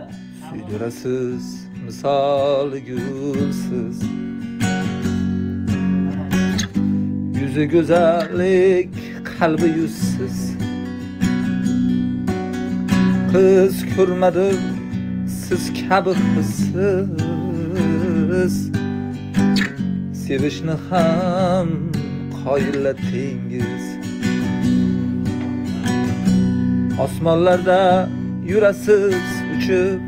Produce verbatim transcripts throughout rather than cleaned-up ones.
Suydirasiz misol gulsiz, yüzü go'zallik, qalbi yuzsiz. Qiz ko'rmadim siz kabi hissiz, sevishni ham qoyillatdingiz. Osmonlarda yurasiz uchib,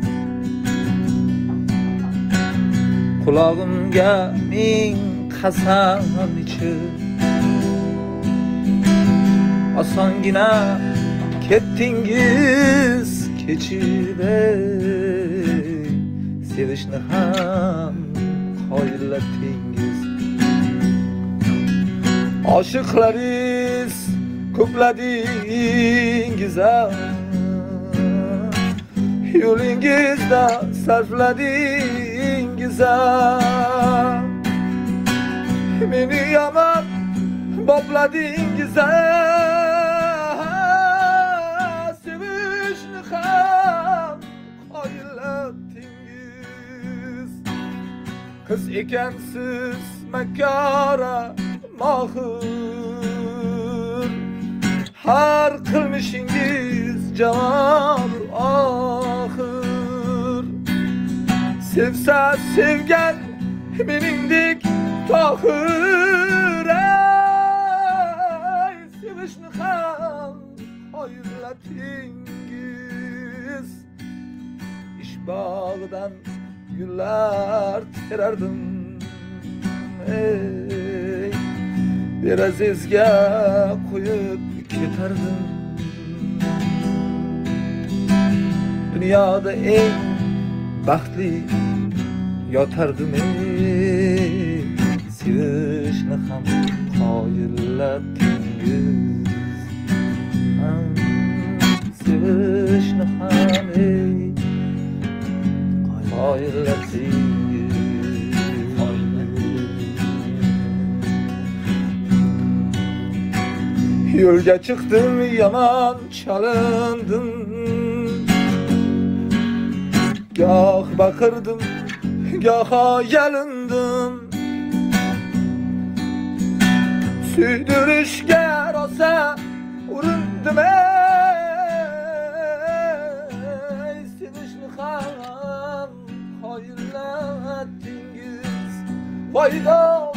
qulog'imga ming qasam ichib. Osongina ketdingiz kechib, ey, sevishni ham qoyillatdingiz. Oshiqlaringiz ko'pladingiz, yo'lingizda sarfladingiz. Meni yomon bopladingiz, sevishni ham qoyillatdingiz. Qiz ekansiz makora mohir, har qilmishingiz javob oxir. Sevsa sevgan meningdek tohir, ey, sevishni ham qoyillatdingiz. Ish bog'idan gullar terardim, ey, derazizga qo'yib ketardim. Dunyoda eng baxtli yotardim, ey, sevishni ham qoyillatdingiz. Sevishni ham, ey, qoyillatdingiz. Yo'lga chiqdim, yomon chalindim, goh baqirdim, goho yalindim. Suydirishga rosa urindim, ey, sevishni ham qoyillatdingiz. Voydo